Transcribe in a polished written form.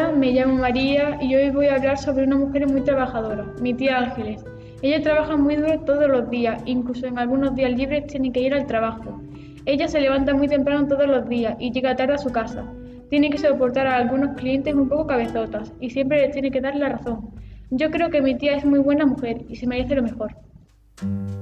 Hola, me llamo María y hoy voy a hablar sobre una mujer muy trabajadora, mi tía Ángeles. Ella trabaja muy duro todos los días, incluso en algunos días libres tiene que ir al trabajo. Ella se levanta muy temprano todos los días y llega tarde a su casa. Tiene que soportar a algunos clientes un poco cabezotas y siempre les tiene que dar la razón. Yo creo que mi tía es muy buena mujer y se merece lo mejor.